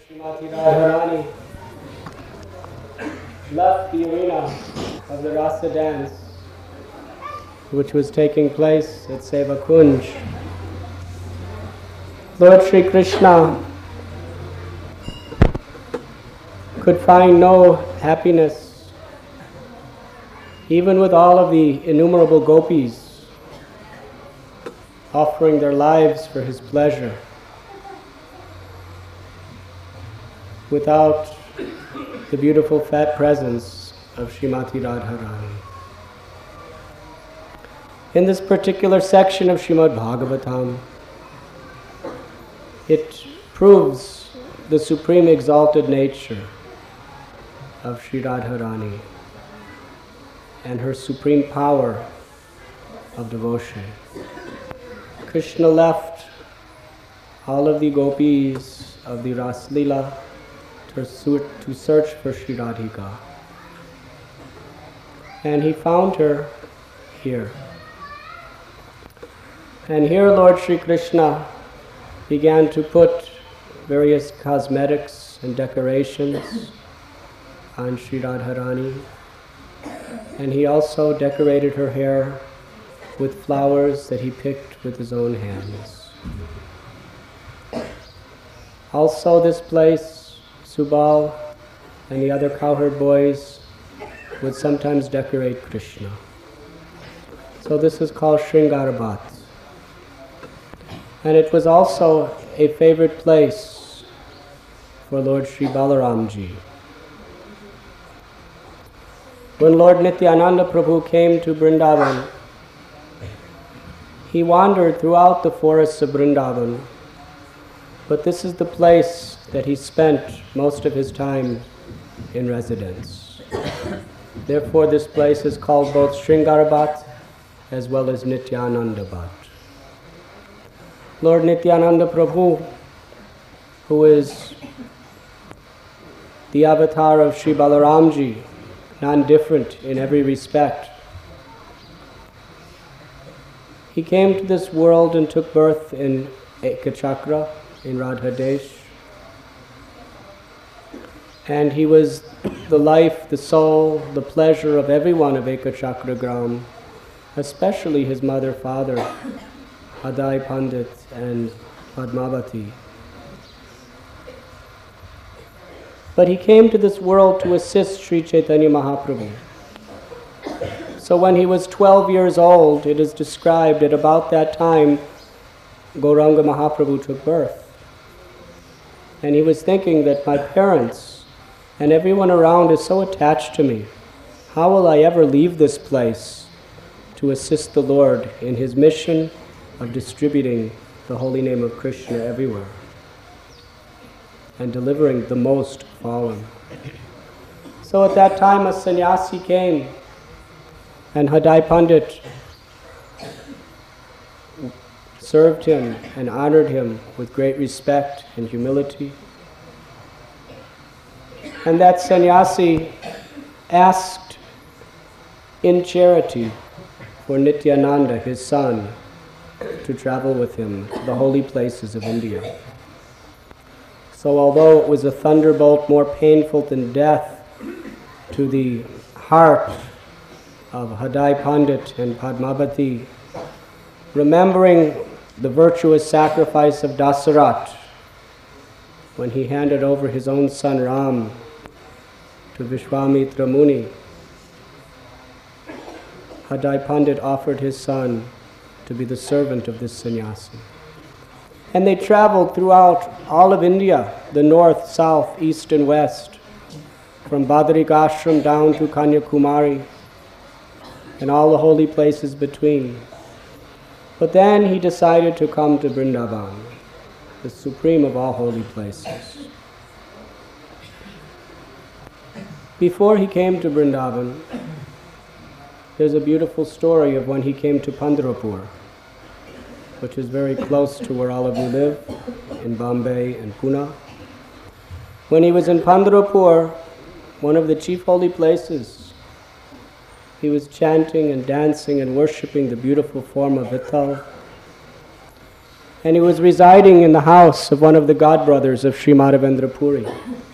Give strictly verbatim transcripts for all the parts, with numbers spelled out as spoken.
Srimati Radharani left the arena of the Rasa dance, which was taking place at Seva Kunj. Lord Sri Krishna could find no happiness, even with all of the innumerable gopis offering their lives for his pleasure, without the beautiful fat presence of Srimati Radharani. In this particular section of Srimad Bhagavatam, it proves the supreme exalted nature of Sri Radharani and her supreme power of devotion. Krishna left all of the gopis of the Ras Leela to search for Sri Radhika. And he found her here. And here Lord Sri Krishna began to put various cosmetics and decorations on Sri Radharani. And he also decorated her hair with flowers that he picked with his own hands. Also this place, Subal and the other cowherd boys would sometimes decorate Krishna. So this is called Shringarabat. And it was also a favorite place for Lord Sri Balaramji. When Lord Nityananda Prabhu came to Vrindavan, he wandered throughout the forests of Vrindavan, but this is the place that he spent most of his time in residence. Therefore, this place is called both Shringarabat as well as Nityanandabat. Lord Nityananda Prabhu, who is the avatar of Sri Balaramji, non-different in every respect, he came to this world and took birth in Ekachakra, in Radhadesh. And he was the life, the soul, the pleasure of everyone of Ekachakra Gram, especially his mother, father, Adai Pandit and Padmavati. But he came to this world to assist Sri Chaitanya Mahaprabhu. So when he was twelve years old, it is described at about that time, Gauranga Mahaprabhu took birth. And he was thinking that my parents and everyone around is so attached to me. How will I ever leave this place to assist the Lord in his mission of distributing the holy name of Krishna everywhere and delivering the most fallen? So at that time a sannyasi came, and Hadai Pandit served him and honored him with great respect and humility. And that sannyasi asked in charity for Nityananda, his son, to travel with him to the holy places of India. So although it was a thunderbolt more painful than death to the heart of Hadai Pandit and Padmavati, remembering the virtuous sacrifice of Dasarat when he handed over his own son Ram to Vishwamitra Muni, Hadai Pandit offered his son to be the servant of this sannyasi. And they traveled throughout all of India, the north, south, east and west, from Badarik Ashram down to Kanyakumari, and all the holy places between. But then he decided to come to Vrindavan, the supreme of all holy places. Before he came to Vrindavan, there's a beautiful story of when he came to Pandharpur, which is very close to where all of you live, in Bombay and Pune. When he was in Pandharpur, one of the chief holy places, he was chanting and dancing and worshipping the beautiful form of Vitthal. And he was residing in the house of one of the godbrothers of Sri Madhavendra Puri.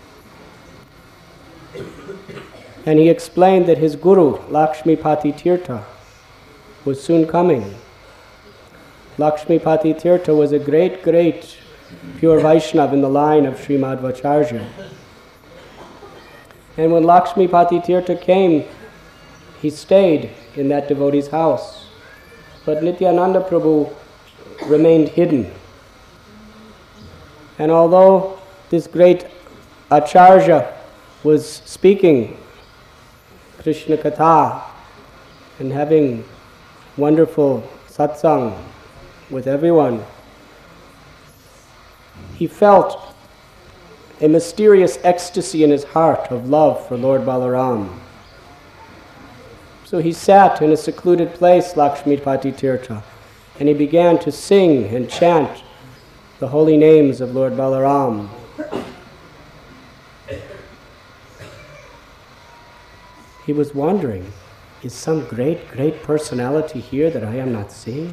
And he explained that his guru, Lakshmipati Tirtha, was soon coming. Lakshmipati Tirtha was a great, great pure Vaishnava in the line of Sri Madhvacharya. And when Lakshmipati Tirtha came, he stayed in that devotee's house. But Nityananda Prabhu remained hidden. And although this great Acharya was speaking Krishna Katha and having wonderful satsang with everyone, he felt a mysterious ecstasy in his heart of love for Lord Balaram. So he sat in a secluded place, Lakshmipati Tirtha, and he began to sing and chant the holy names of Lord Balaram. He was wondering, is some great, great personality here that I am not seeing?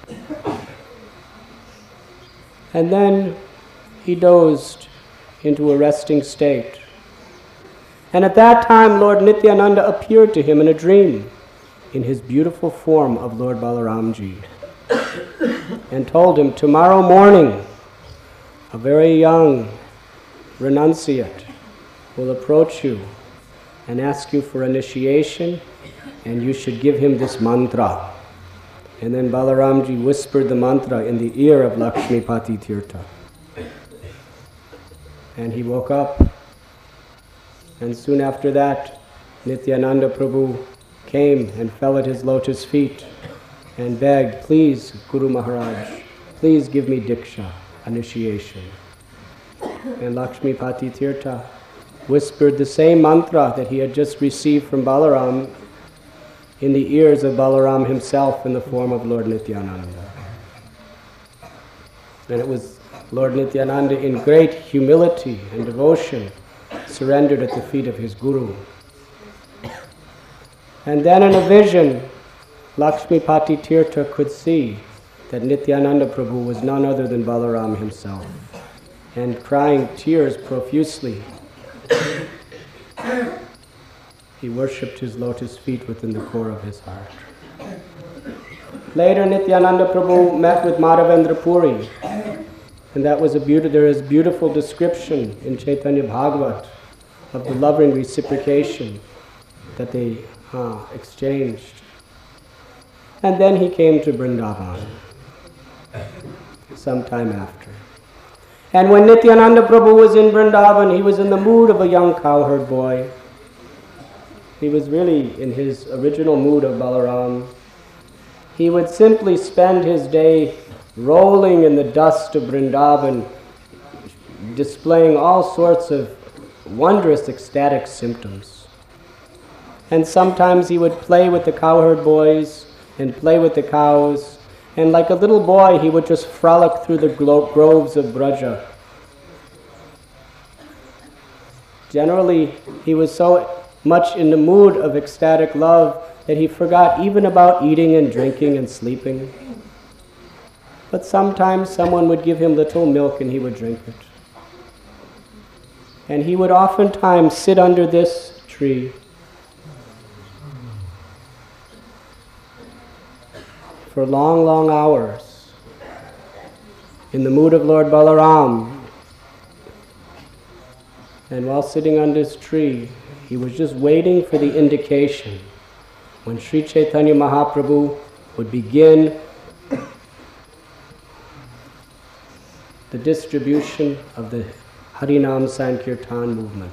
And then he dozed into a resting state. And at that time, Lord Nityananda appeared to him in a dream in his beautiful form of Lord Balaramji and told him, tomorrow morning, a very young renunciate will approach you and ask you for initiation, and you should give him this mantra. And then Balaramji whispered the mantra in the ear of Lakshmipati Tirtha. And he woke up. And soon after that, Nityananda Prabhu came and fell at his lotus feet and begged, please, Guru Maharaj, please give me Diksha, initiation. And Lakshmipati Tirtha whispered the same mantra that he had just received from Balaram in the ears of Balaram himself in the form of Lord Nityananda. And it was Lord Nityananda in great humility and devotion surrendered at the feet of his Guru. And then in a vision, Lakshmipati Tirtha could see that Nityananda Prabhu was none other than Balaram himself, and crying tears profusely, he worshipped his lotus feet within the core of his heart. Later, Nityananda Prabhu met with Madhavendra Puri, and that was a beautiful, there is beautiful description in Chaitanya Bhagavat of the loving reciprocation that they uh, exchanged. And then he came to Vrindavan sometime after. And when Nityananda Prabhu was in Vrindavan, he was in the mood of a young cowherd boy. He was really in his original mood of Balaram. He would simply spend his day rolling in the dust of Vrindavan, displaying all sorts of wondrous ecstatic symptoms. And sometimes he would play with the cowherd boys and play with the cows, and like a little boy he would just frolic through the glo- groves of Braja. Generally, he was so much in the mood of ecstatic love that he forgot even about eating and drinking and sleeping. But sometimes someone would give him little milk and he would drink it. And he would oftentimes sit under this tree for long, long hours in the mood of Lord Balaram. And while sitting under this tree, he was just waiting for the indication when Sri Chaitanya Mahaprabhu would begin the distribution of the Harinam Sankirtan movement.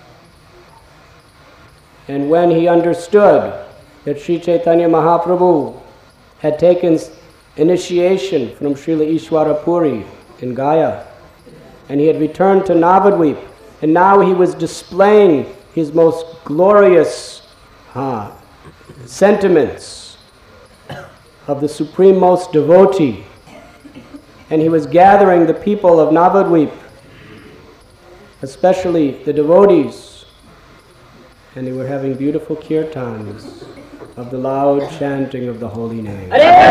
And when he understood that Sri Chaitanya Mahaprabhu had taken initiation from Srila Ishwara Puri in Gaya, and he had returned to Navadvip, and now he was displaying his most glorious uh, sentiments of the Supreme Most Devotee, and he was gathering the people of Navadvip, especially the devotees, and they were having beautiful kirtans of the loud chanting of the holy name.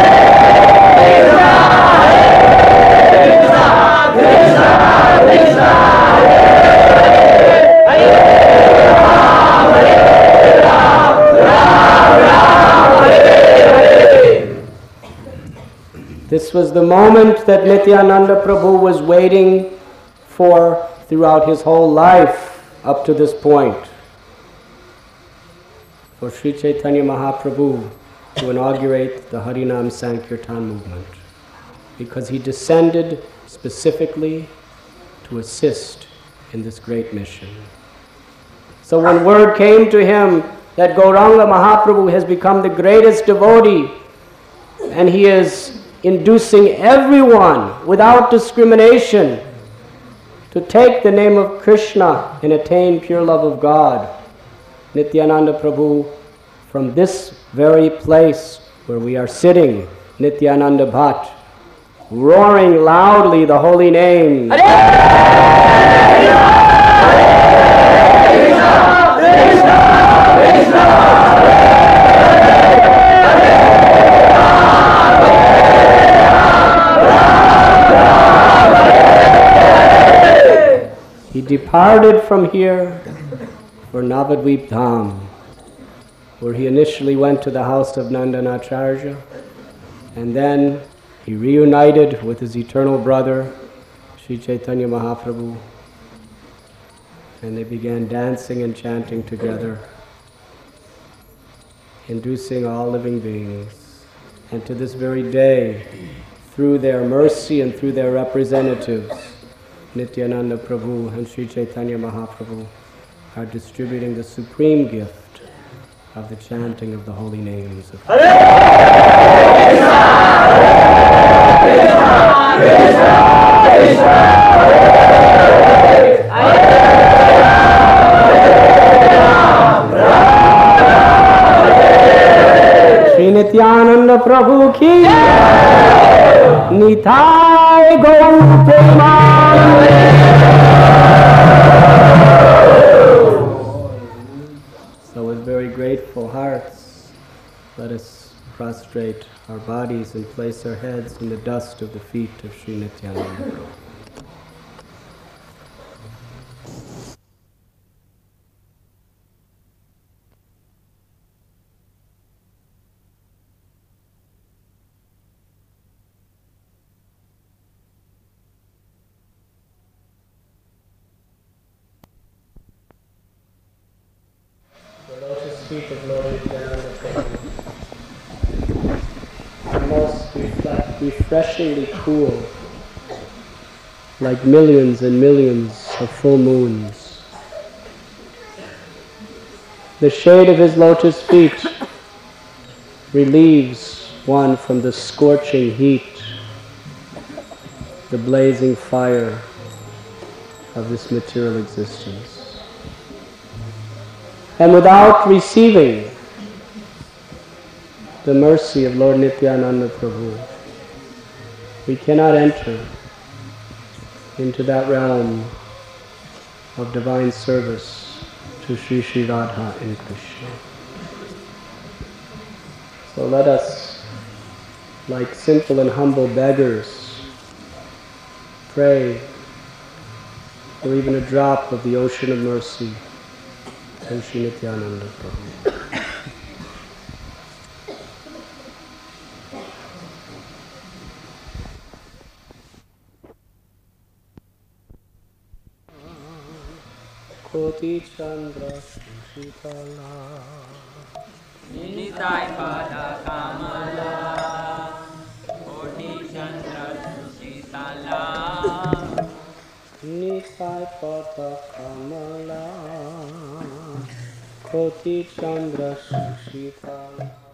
This was the moment that Nityananda Prabhu was waiting for throughout his whole life up to this point. For Sri Chaitanya Mahaprabhu to inaugurate the Harinam Sankirtan movement, because he descended specifically to assist in this great mission. So when word came to him that Gauranga Mahaprabhu has become the greatest devotee, and he is inducing everyone without discrimination to take the name of Krishna and attain pure love of God, Nityananda Prabhu, from this very place where we are sitting, Nityananda Bhatt, roaring loudly the holy name. He departed from here for Navadvip Dham, where he initially went to the house of Nandanacharya, and then he reunited with his eternal brother, Sri Chaitanya Mahaprabhu, and they began dancing and chanting together, inducing all living beings. And to this very day, through their mercy and through their representatives, Nityananda Prabhu and Sri Chaitanya Mahaprabhu are distributing the supreme gift of the chanting of the holy names of Krishna. Sri Nityananda Prabhu ki Nitai Gaur Premanande. So with very grateful hearts, let us prostrate our bodies and place our heads in the dust of the feet of Sri Nityananda Prabhu. Feet of Lord Nityananda Prabhu are most reflect, refreshingly cool, like millions and millions of full moons. The shade of his lotus feet relieves one from the scorching heat, the blazing fire of this material existence. And without receiving the mercy of Lord Nityananda Prabhu, we cannot enter into that realm of divine service to Sri Sri Radha and Krishna. So let us, like simple and humble beggars, pray for even a drop of the ocean of mercy to Sri Nityananda Prabhu. Koti Chandra Shishitala Nitai Pada Kamala Koti Chandra Shishitala Nitai Pada Kamala Koti Chandra Shishitala